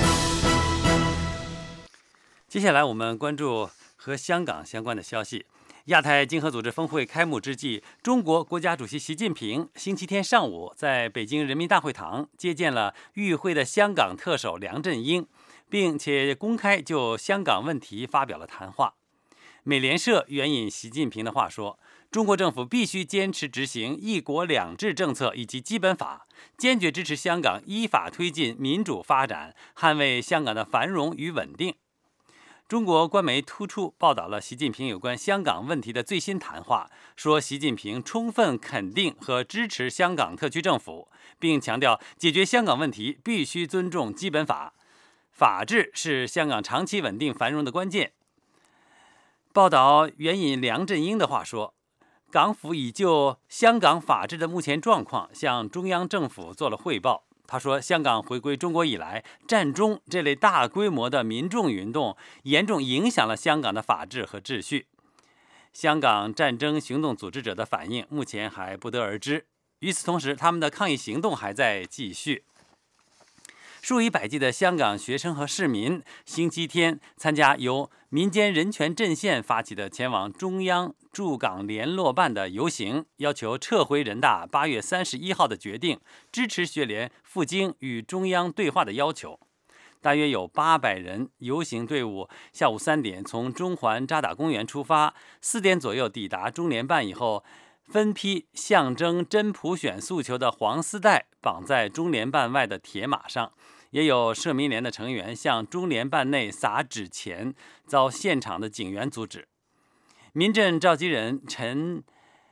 接下来我们关注和香港相关的消息。 亚太经合组织峰会开幕之际，中国国家主席习近平星期天上午在北京人民大会堂接见了与会的香港特首梁振英，并且公开就香港问题发表了谈话。美联社援引习近平的话说，中国政府必须坚持执行一国两制政策以及基本法，坚决支持香港依法推进民主发展，捍卫香港的繁荣与稳定。中国官媒突出报道了习近平有关香港问题的最新谈话，说习近平充分肯定和支持香港特区政府，并强调解决香港问题必须尊重基本法，法治是香港长期稳定繁荣的关键。报道援引梁振英的话说，港府已就香港法治的目前状况向中央政府做了汇报。他说，香港回归中国以来，战中这类大规模的民众运动严重影响了香港的法治和秩序。香港战争行动组织者的反应目前还不得而知。与此同时，他们的抗议行动还在继续。数以百计的香港学生和市民星期天参加由民间人权阵线发起的前往中央驻港联络办的游行，要求撤回人大八月三十一号的决定，支持学联赴京与中央对话的要求。大约有八百人游行队伍下午三点从中环渣打公园出发，四点左右抵达中联办以后，分批象征真普选诉求的黄丝带绑在中联办外的铁马上，也有社民联的成员向中联办内撒纸钱，遭现场的警员阻止。民阵召集人陈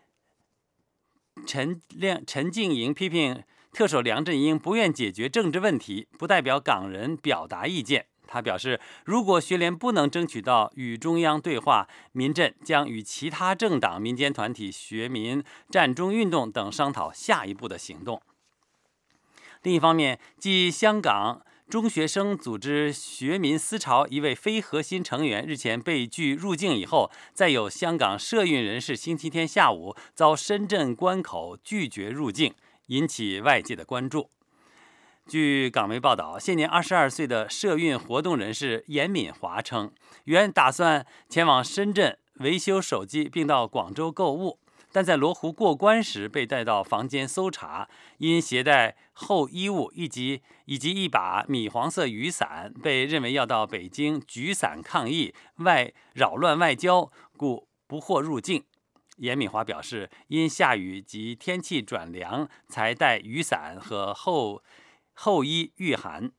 陈亮陈静莹批评特首梁振英不愿解决政治问题，不代表港人表达意见。他表示，如果学联不能争取到与中央对话，民阵将与其他政党、民间团体、学民、战中运动等商讨下一步的行动。另一方面，继香港中学生组织学民思潮一位非核心成员日前被拒入境以后，再有香港社运人士星期天下午遭深圳关口拒绝入境，引起外界的关注。据港媒报道，现年二十二岁的社运活动人士严敏华称，原打算前往深圳维修手机，并到广州购物，但在罗湖过关时被带到房间搜查，因携带厚衣物以及以及一把米黄色雨伞，被认为要到北京举伞抗议，外扰乱外交，故不获入境。严敏华表示，因下雨及天气转凉，才带雨伞和厚厚衣御寒。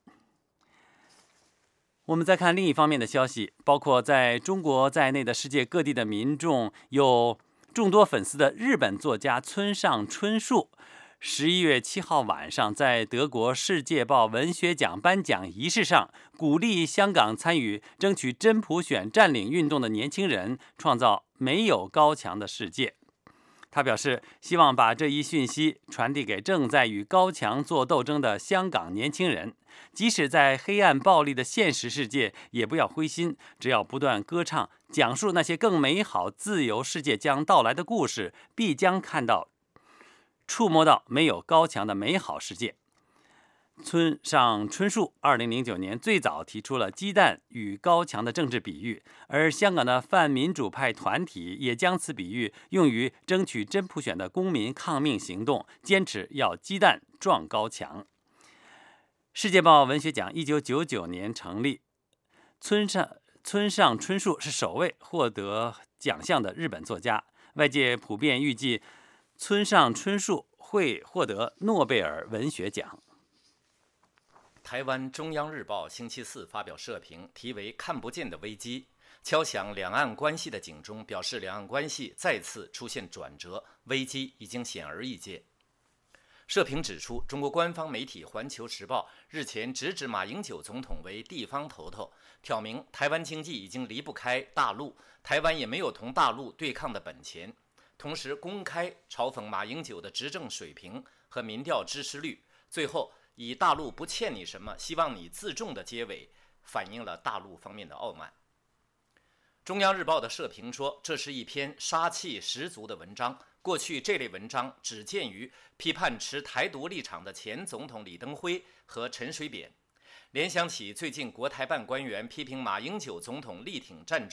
我们再看另一方面的消息，包括在中国在内的世界各地的民众有众多粉丝的日本作家村上春树，十一月七号晚上在德国世界报文学奖颁奖仪式上，鼓励香港参与争取真普选占领运动的年轻人创造没有高墙的世界。他表示，希望把这一讯息传递给正在与高墙做斗争的香港年轻人，即使在黑暗暴力的现实世界，也不要灰心，只要不断歌唱，讲述那些更美好自由世界将到来的故事，必将看到触摸到没有高墙的美好世界。村上春树二零零九年最早提出了鸡蛋与高墙的政治比喻，而香港的泛民主派团体也将此比喻用于争取真普选的公民抗命行动，坚持要鸡蛋撞高墙。世界报文学奖一九九九年成立，村上村上春树是首位获得奖项的日本作家，外界普遍预计村上春树会获得诺贝尔文学奖。 台湾中央日报星期四发表社评，题为《看不见的危机》，敲响两岸关系的警钟，表示两岸关系再次出现转折，危机已经显而易见。社评指出，中国官方媒体《环球时报》日前直指马英九总统为地方头头，挑明台湾经济已经离不开大陆，台湾也没有同大陆对抗的本钱，同时公开嘲讽马英九的执政水平和民调支持率，最后以大陆不欠你什么，希望你自重的结尾，反映了大陆方面的傲慢。中央日报的社评说，这是一篇杀气十足的文章。过去这类文章只见于批判持台独立场的前总统李登辉和陈水扁。联想起最近国台办官员批评马英九总统力挺战中，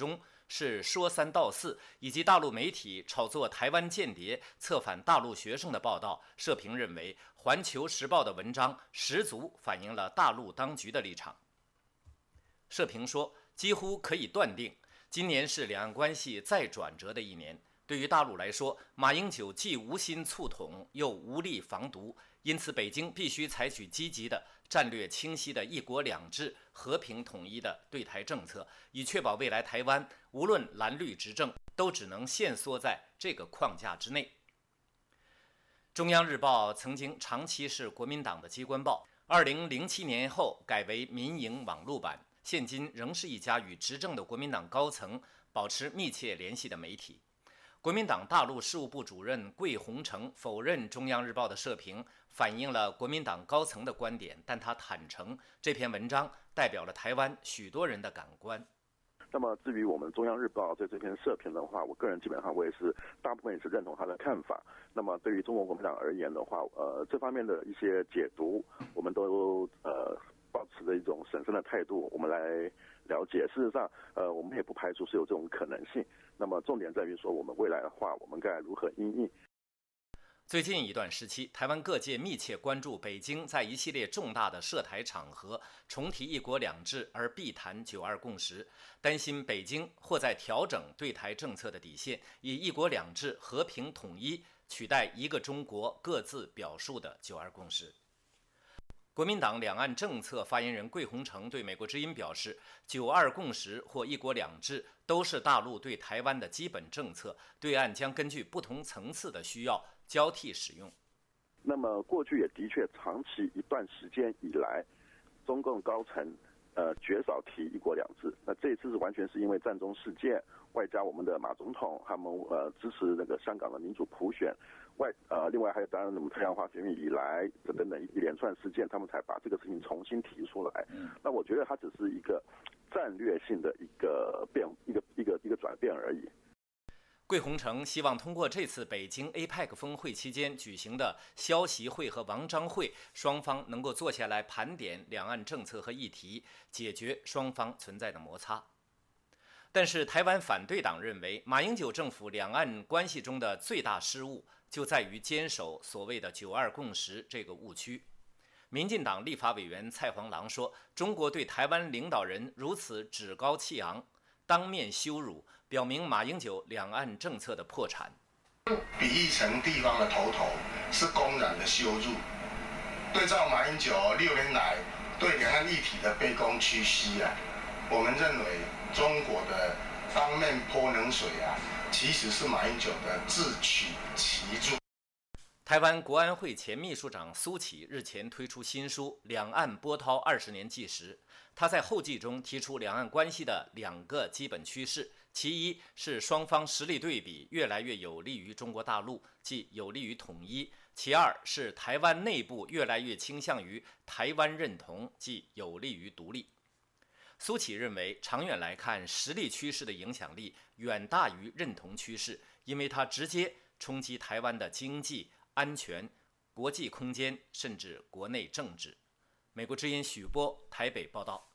是说三道四，以及大陆媒体炒作台湾间谍、策反大陆学生的报道，社评认为《环球时报》的文章十足反映了大陆当局的立场。社评说，几乎可以断定，今年是两岸关系再转折的一年。对于大陆来说，马英九既无心促统，又无力防独，因此北京必须采取积极的、战略清晰的一国两制、和平统一的对台政策，以确保未来台湾无论蓝绿执政，都只能限缩在这个框架之内。中央日报曾经长期是国民党的机关报，二零零七年后改为民营网络版，现今仍是一家与执政的国民党高层保持密切联系的媒体。国民党大陆事务部主任桂鸿成否认中央日报的社评反映了国民党高层的观点，但他坦诚这篇文章代表了台湾许多人的感官。 那么至于我们中央日报对这篇社评的话，我个人基本上我也是大部分也是认同他的看法。那么对于中国国民党而言的话，呃，这方面的一些解读，我们都呃保持着一种审慎的态度，我们来了解。事实上，呃，我们也不排除是有这种可能性。那么重点在于说，我们未来的话，我们该如何因应。 最近一段时期，台湾各界密切关注北京在一系列重大的涉台场合重提一国两制而避谈九二共识，担心北京或在调整对台政策的底线，以一国两制和平统一取代一个中国各自表述的九二共识。国民党两岸政策发言人桂鸿成对美国之音表示，九二共识或一国两制都是大陆对台湾的基本政策，对岸将根据不同层次的需要交替使用。 那么过去也的确长期一段时间以来，中共高层呃绝少提一国两制。那这一次是完全是因为战中事件，外加我们的马总统他们呃支持那个香港的民主普选，外呃另外还有当然我们太阳花学运以来这等等一连串事件，他们才把这个事情重新提出来。那我觉得它只是一个战略性的一个变一个一个一个转变而已。 桂鸿成希望通过这次北京 A P E C 峰会期间举行的萧习会和王章会，双方能够坐下来盘点两岸政策和议题，解决双方存在的摩擦。但是台湾反对党认为，马英九政府两岸关系中的最大失误就在于坚守所谓的九二共识这个误区。民进党立法委员蔡黄郎说，中国对台湾领导人如此趾高气扬，当面羞辱，表明马英九两岸政策的破产。 比喻成地方的头头，是公然的羞辱。对照马英九六年来对两岸议题的卑躬屈膝啊，我们认为中国的当面泼冷水啊，其实是马英九的自取其辱。 台湾国安会前秘书长苏起日前推出新书《两岸波涛二十年纪实》，他在后记中提出两岸关系的两个基本趋势，其一是双方实力对比越来越有利于中国大陆，即有利于统一；其二是台湾内部越来越倾向于台湾认同，即有利于独立。苏起认为，长远来看，实力趋势的影响力远大于认同趋势，因为它直接冲击台湾的经济、安全、国际空间，甚至国内政治。美国之音许波台北报道。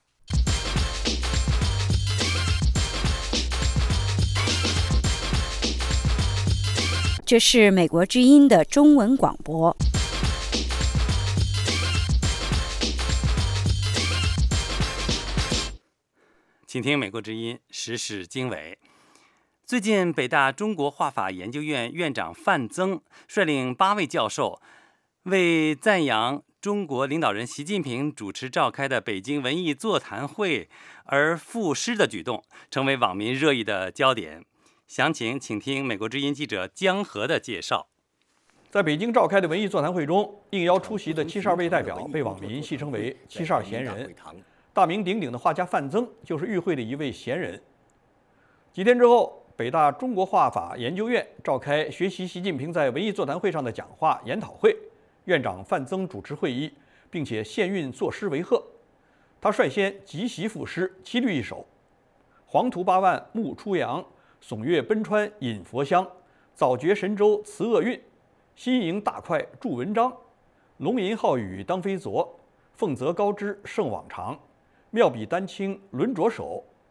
这是美国之音的中文广播。 请听美国之音时事经纬。最近，北大中国画法研究院院长范曾率领八位教授，为赞扬中国领导人习近平主持召开的北京文艺座谈会而赋诗的举动，成为网民热议的焦点。详情请听美国之音记者江河的介绍。 在北京召开的文艺座谈会中，应邀出席的七十二位代表被网民戏称为“七十二贤人”。大名鼎鼎的画家范曾就是与会的一位贤人。几天之后，北大中国画法研究院召开学习习近平在文艺座谈会上的讲话研讨会，院长范曾主持会议，并且献韵作诗为贺。他率先即席赋诗，七律一首：黄图八万暮初阳，耸月奔川引佛香，早觉神州辞厄运，新营大快著文章，龙吟浩宇当飞昨，凤泽高枝胜往常，妙笔丹青轮着手，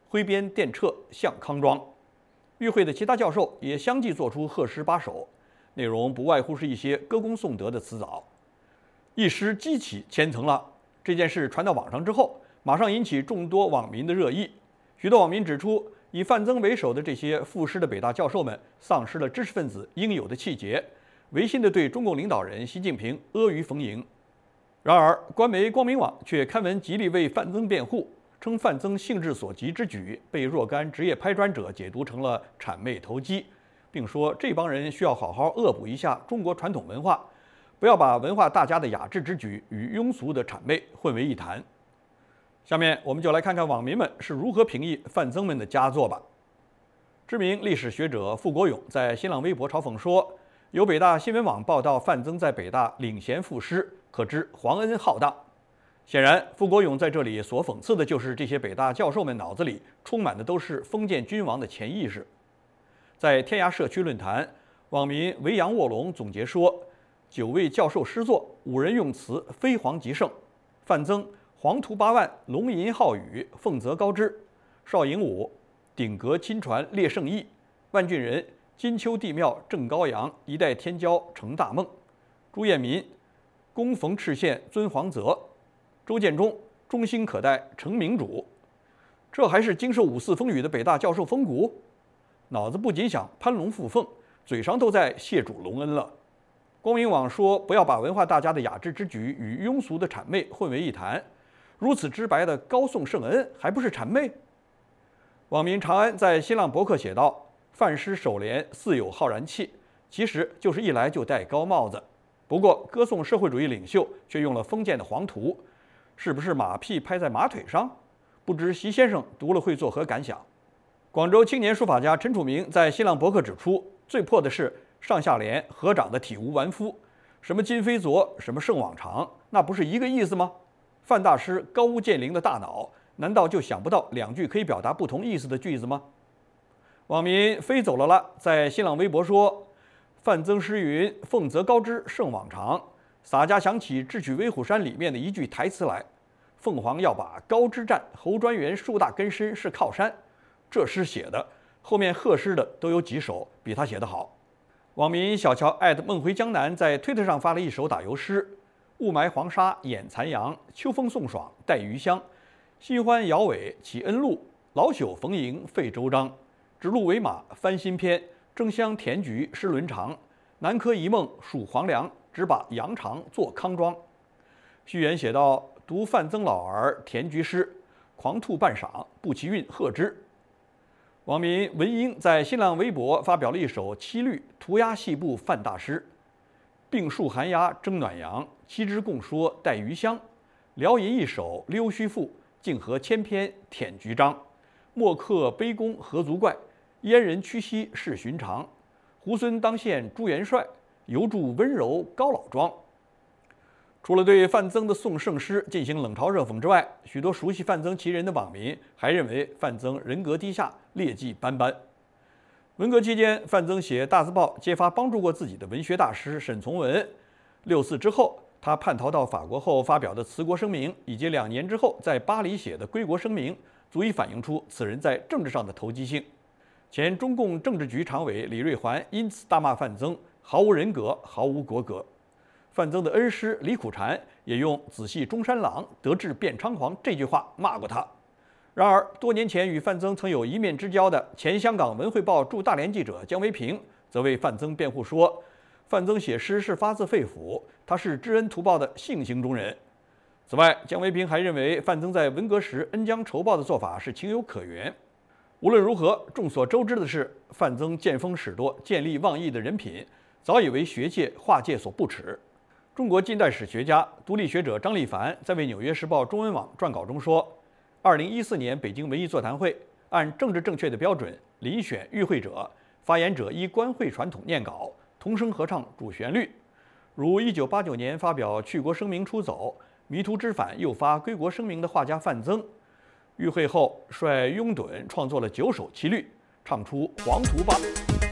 挥鞭电掣向康庄。与会的其他教授也相继做出贺诗八首，内容不外乎是一些歌功颂德的词藻，一时激起千层浪。这件事传到网上之后，马上引起众多网民的热议。许多网民指出，以范曾为首的这些赋诗的北大教授们丧失了知识分子应有的气节，违心地对中共领导人习近平阿谀逢迎。然而，官媒光明网却刊文极力为范曾辩护，称范曾兴致所及之举被若干职业拍砖者解读成了谄媚投机，并说这帮人需要好好恶补一下中国传统文化，不要把文化大家的雅致之举与庸俗的谄媚混为一谈。下面我们就来看看网民们是如何评议范曾们的佳作吧。知名历史学者傅国勇在新浪微博嘲讽说，有北大新闻网报道范曾在北大领衔赋诗，可知皇恩浩荡。显然，傅国勇在这里所讽刺的就是这些北大教授们脑子里充满的都是封建君王的潜意识。在天涯社区论坛，网民维扬卧龙总结说，九位教授诗作，五人用词飞黄极盛。范曾黄图八万，龙吟浩宇，凤泽高枝；邵颖武顶阁亲传列圣意；万俊仁金秋帝庙正高阳，一代天骄成大梦；朱彦民恭逢赤县尊皇泽；周建中忠心可待成明主。这还是经受五四风雨的北大教授风骨？脑子不仅想攀龙附凤，嘴上都在谢主隆恩了。光明网说，不要把文化大家的雅致之举与庸俗的谄媚混为一谈。如此直白的高颂圣恩，还不是谄媚？网民长安在新浪博客写道：“范诗首联似有浩然气，其实就是一来就戴高帽子。不过歌颂社会主义领袖，却用了封建的黄图，是不是马屁拍在马腿上？不知习先生读了会作何感想？”广州青年书法家陈楚明在新浪博客指出，最破的是上下联合长得体无完肤，什么今非昨，什么圣往常，那不是一个意思吗？范大师高屋建瓴的大脑，难道就想不到两句可以表达不同意思的句子吗？网民飞走了啦，在新浪微博说，范曾诗云凤泽高枝圣往常，洒家想起智取威虎山里面的一句台词来，凤凰要把高枝占，侯专员树大根深是靠山。这诗写的后面贺诗的都有几首比他写得好。网民小乔艾特梦回江南在推特上发了一首打油诗：雾霾黄沙掩残阳，秋风送爽带余香。新欢摇尾起恩路，老朽逢迎费周章。指鹿为马翻新篇，争相田菊诗伦常。南柯一梦属黄粱，只把羊肠作康庄。序言写道：读范曾老儿田菊诗，狂吐半晌，不其韵贺之。网民文英在新浪微博发表了一首七律涂鸦细部范大诗：病树寒鸦争暖阳，七枝共说带余香。聊吟一首溜须赋，竟合千篇舔菊章。莫客卑躬何足怪，燕人屈膝是寻常。猢狲当献朱元帅，犹著温柔高老庄。除了对范曾的颂圣诗进行冷嘲热讽之外，许多熟悉范曾其人的网民还认为范曾人格低下，劣迹斑斑。文革期间，范曾写大字报揭发帮助过自己的文学大师沈从文。六四之后，他叛逃到法国后发表的辞国声明，以及两年之后在巴黎写的归国声明，足以反映出此人在政治上的投机性。前中共政治局常委李瑞环因此大骂范曾毫无人格，毫无国格。范曾的恩师李苦禅也用“仔细中山狼，得志便猖狂”这句话骂过他。然而，多年前与范曾曾有一面之交的前香港文汇报驻大连记者姜维平，则为范曾辩护说，范曾写诗是发自肺腑，他是知恩图报的性情中人。此外，姜维平还认为范曾在文革时恩将仇报的做法是情有可原。无论如何，众所周知的是，范曾见风使舵、见利忘义的人品，早已为学界、画界所不齿。中国近代史学家、独立学者张立凡在为《纽约时报》中文网撰稿中说，二零一四年北京文艺座谈会按政治正确的标准遴选与会者，发言者依官会传统念稿，同声合唱主旋律。如一九八九年发表去国声明出走，迷途知返又发归国声明的画家范曾，与会后率拥趸创作了九首七律，唱出黄图吧。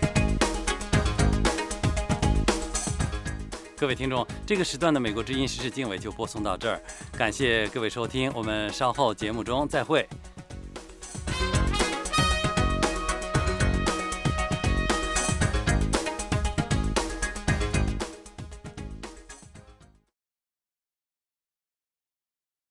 各位听众，这个时段的美国之音时事经纬就播送到这儿，感谢各位收听，我们稍后节目中再会。